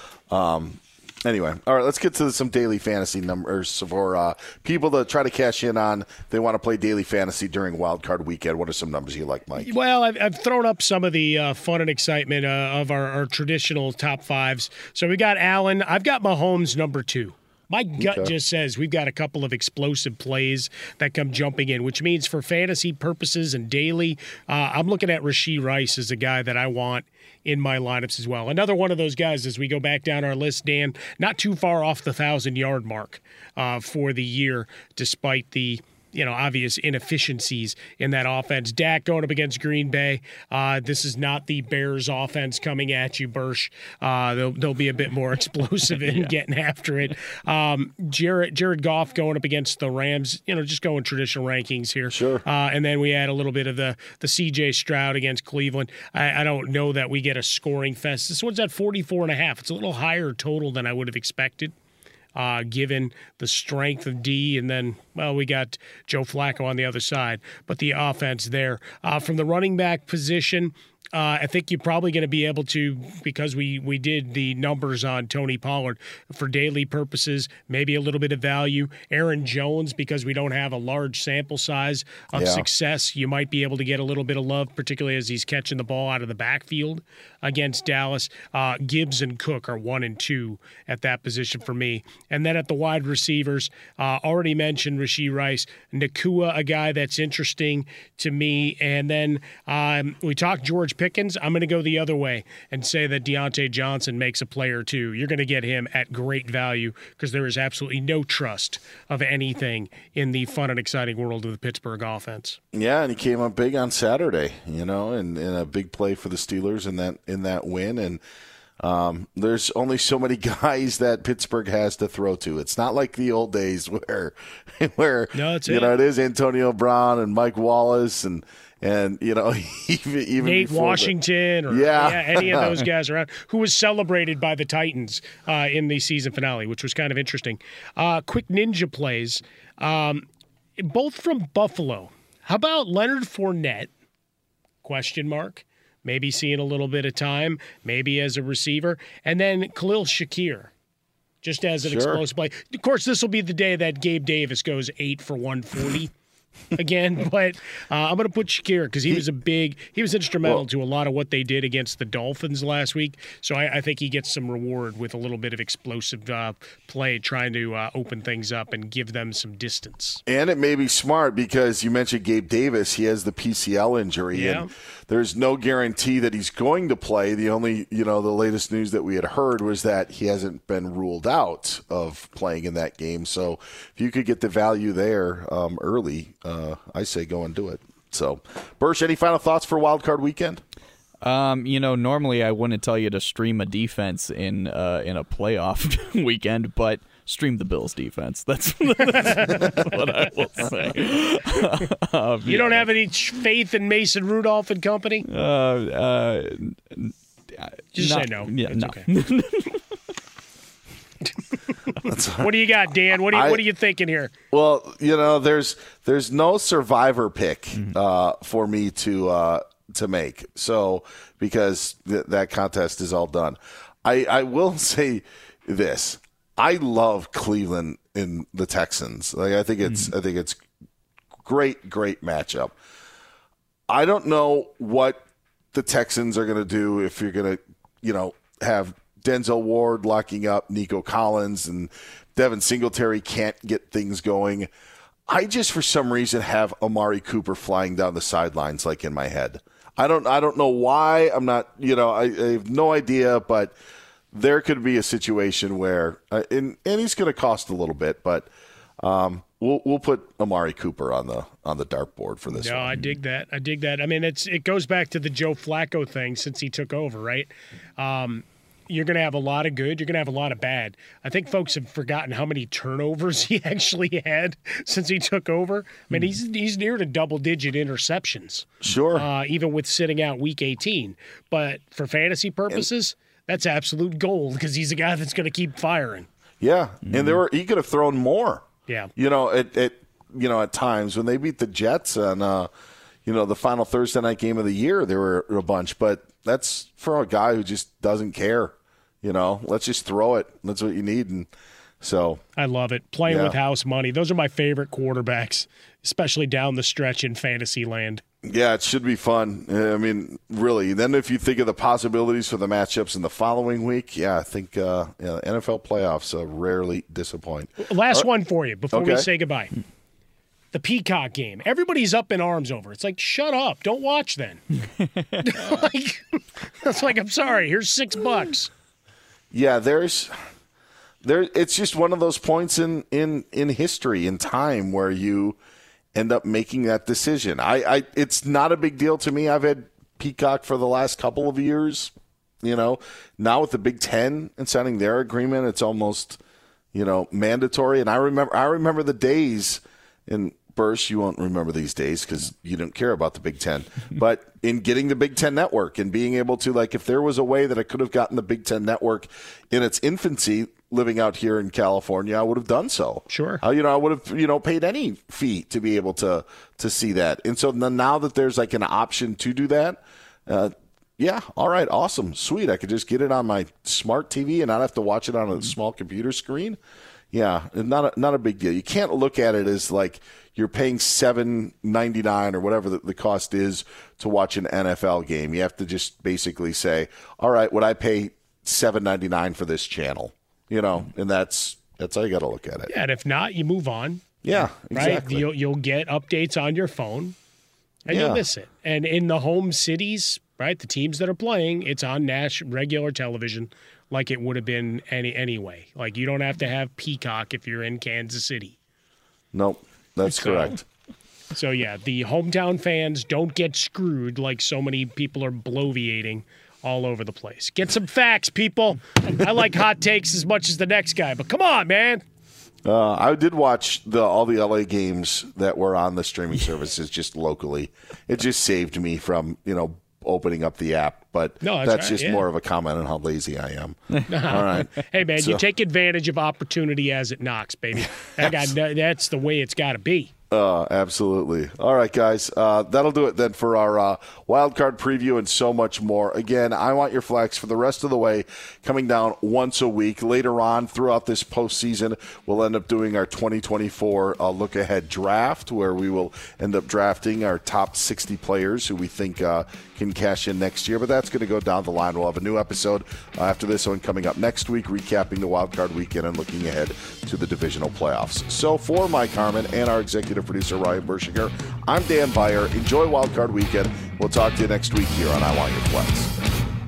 Anyway, all right, let's get to some daily fantasy numbers for people to try to cash in on. They want to play daily fantasy during Wild Card Weekend. What are some numbers you like, Mike? Well, I've thrown up some of the fun and excitement of our traditional top fives. So we got Allen. I've got Mahomes number 2. My gut just says we've got a couple of explosive plays that come jumping in, which means for fantasy purposes and daily, I'm looking at Rashee Rice as a guy that I want in my lineups as well. Another one of those guys, as we go back down our list, Dan, not too far off the 1,000-yard mark for the year, despite the obvious inefficiencies in that offense. Dak going up against Green Bay. This is not the Bears offense coming at you, Bursch. They'll be a bit more explosive in getting after it. Jared Goff going up against the Rams, just going traditional rankings here. Sure. And then we add a little bit of the C.J. Stroud against Cleveland. I don't know that we get a scoring fest. This one's at 44.5. It's a little higher total than I would have expected. Given the strength of D, and then, we got Joe Flacco on the other side. But the offense there. From the running back position, I think you're probably going to be able to, because we did the numbers on Tony Pollard for daily purposes, maybe a little bit of value. Aaron Jones, because we don't have a large sample size of success, you might be able to get a little bit of love, particularly as he's catching the ball out of the backfield against Dallas. Gibbs and Cook are 1 and 2 at that position for me. And then at the wide receivers, already mentioned Rashee Rice, Nakua, a guy that's interesting to me. And then we talked George Pickens. I'm going to go the other way and say that Deontay Johnson makes a play or two. You're going to get him at great value because there is absolutely no trust of anything in the fun and exciting world of the Pittsburgh offense. Yeah, and he came up big on Saturday, and a big play for the Steelers in that win. And there's only so many guys that Pittsburgh has to throw to. It's not like the old days where it is Antonio Brown and Mike Wallace and even Nate Washington or any of those guys around, who was celebrated by the Titans in the season finale, which was kind of interesting. Quick ninja plays, both from Buffalo. How about Leonard Fournette? Question mark. Maybe seeing a little bit of time, maybe as a receiver. And then Khalil Shakir, just as an explosive play. Of course, this will be the day that Gabe Davis goes 8 for 140 again. But I'm going to put Shakir because he was instrumental to a lot of what they did against the Dolphins last week. So I think he gets some reward with a little bit of explosive play, trying to open things up and give them some distance. And it may be smart because you mentioned Gabe Davis. He has the PCL injury. Yeah. And there's no guarantee that he's going to play. The only, the latest news that we had heard was that he hasn't been ruled out of playing in that game. So if you could get the value there early, I say go and do it. So, Bursch, any final thoughts for Wild Card Weekend? Normally I wouldn't tell you to stream a defense in a playoff weekend, but stream the Bills defense. That's what I will say. You don't have any faith in Mason Rudolph and company? Just say no. Yeah, it's no. Okay. What do you got, Dan? What are you thinking here? Well, there's no survivor pick for me to make. So because that contest is all done, I will say this: I love Cleveland in the Texans. I think it's great matchup. I don't know what the Texans are going to do if you're going to have Denzel Ward locking up Nico Collins and Devin Singletary can't get things going. I just, for some reason, have Amari Cooper flying down the sidelines like in my head. I don't know why. I'm not, I have no idea, but there could be a situation where, and he's going to cost a little bit, but we'll put Amari Cooper on the dartboard for this one. No, I dig that. I mean, it goes back to the Joe Flacco thing since he took over, right? You're going to have a lot of good. You're going to have a lot of bad. I think folks have forgotten how many turnovers he actually had since he took over. I mean, he's near to double-digit interceptions. Sure. Even with sitting out Week 18. But for fantasy purposes, That's absolute gold because he's a guy that's going to keep firing. Yeah, and he could have thrown more. Yeah. At times when they beat the Jets on the final Thursday night game of the year, there were a bunch, but that's for a guy who just doesn't care. Let's just throw it. That's what you need. And so I love it. Playing with house money. Those are my favorite quarterbacks, especially down the stretch in fantasy land. Yeah, it should be fun. I mean, really. Then if you think of the possibilities for the matchups in the following week, I think NFL playoffs rarely disappoint. Last one for you before we say goodbye. The Peacock game. Everybody's up in arms over. It's like, shut up. Don't watch then. That's like, I'm sorry. Here's $6. Yeah, it's just one of those points in history, in time, where you end up making that decision. It's not a big deal to me. I've had Peacock for the last couple of years. Now with the Big Ten and signing their agreement, it's almost mandatory. And I remember the days. And Bursch, you won't remember these days because you don't care about the Big Ten. But in getting the Big Ten Network and being able to, if there was a way that I could have gotten the Big Ten Network in its infancy, living out here in California, I would have done so. Sure. I would have, paid any fee to be able to see that. And so now that there's an option to do that, all right, awesome, sweet. I could just get it on my smart TV and not have to watch it on a small computer screen. Yeah, not a big deal. You can't look at it as you're paying $7.99 or whatever the cost is to watch an NFL game. You have to just basically say, all right, would I pay $7.99 for this channel? And that's how you got to look at it. Yeah, and if not, you move on. Yeah, exactly. Right? You'll get updates on your phone, and you'll miss it. And in the home cities, right, the teams that are playing, it's on regular television like it would have been anyway. You don't have to have Peacock if you're in Kansas City. Nope, that's correct. So, the hometown fans don't get screwed like so many people are bloviating all over the place. Get some facts, people. I like hot takes as much as the next guy, but come on, man. I did watch all the LA games that were on the streaming services just locally. It just saved me from, opening up the app, but that's just more of a comment on how lazy I am. All right. Hey, man, you take advantage of opportunity as it knocks, baby. That's the way it's got to be. Absolutely. All right, guys. That'll do it then for our wild card preview and so much more. Again, I Want Your Flex for the rest of the way, coming down once a week. Later on throughout this postseason, we'll end up doing our 2024 look-ahead draft, where we will end up drafting our top 60 players who we think can cash in next year. But that's going to go down the line. We'll have a new episode after this one coming up next week, recapping the wild card weekend and looking ahead to the divisional playoffs. So for Mike Harmon and our executive producer Ryan Bershinger, I'm Dan Beyer. Enjoy Wildcard Weekend. We'll talk to you next week here on I Want Your Flex.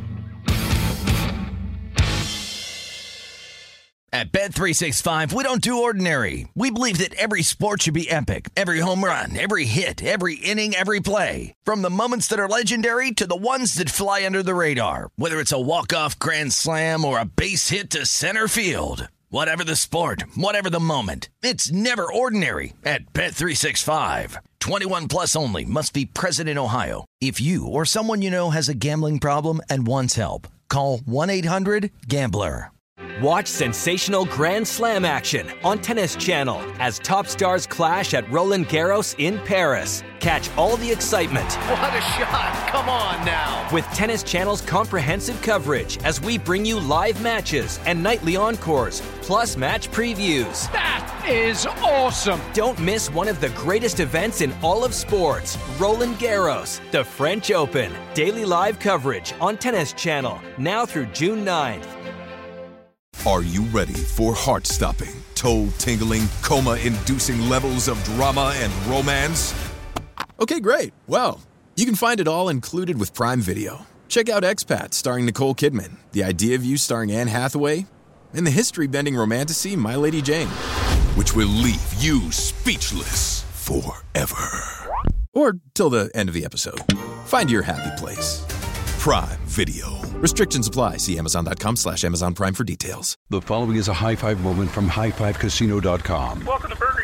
At Bet365, we don't do ordinary. We believe that every sport should be epic. Every home run, every hit, every inning, every play. From the moments that are legendary to the ones that fly under the radar. Whether it's a walk-off grand slam or a base hit to center field. Whatever the sport, whatever the moment, it's never ordinary at Bet365. 21 plus only. Must be present in Ohio. If you or someone you know has a gambling problem and wants help, call 1-800-GAMBLER. Watch sensational Grand Slam action on Tennis Channel as top stars clash at Roland Garros in Paris. Catch all the excitement. What a shot. Come on now. With Tennis Channel's comprehensive coverage as we bring you live matches and nightly encores, plus match previews. That is awesome. Don't miss one of the greatest events in all of sports, Roland Garros, the French Open. Daily live coverage on Tennis Channel, now through June 9th. Are you ready for heart-stopping, toe-tingling, coma-inducing levels of drama and romance? Okay, great. Well, you can find it all included with Prime Video. Check out Expat starring Nicole Kidman, The Idea of You starring Anne Hathaway, and the history-bending romantasy My Lady Jane, which will leave you speechless forever. Or till the end of the episode. Find your happy place. Prime Video. Restrictions apply. See Amazon.com/Amazon Prime for details. The following is a high five moment from highfivecasino.com. Welcome to Burger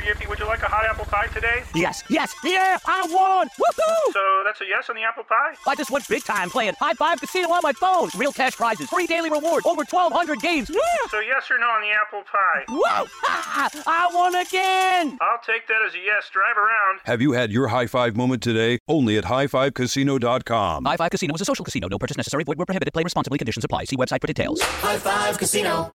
Jiffy, would you like a hot apple pie today? Yes, yeah, I won! Woohoo! So that's a yes on the apple pie? I just went big time playing High Five Casino on my phone. Real cash prizes, free daily rewards, over 1,200 games. Yeah! So yes or no on the apple pie? Whoa! I won again! I'll take that as a yes. Drive around. Have you had your high five moment today? Only at highfivecasino.com. High Five Casino is a social casino. No purchase necessary. Void where prohibited. Play responsibly. Conditions apply. See website for details. High Five Casino.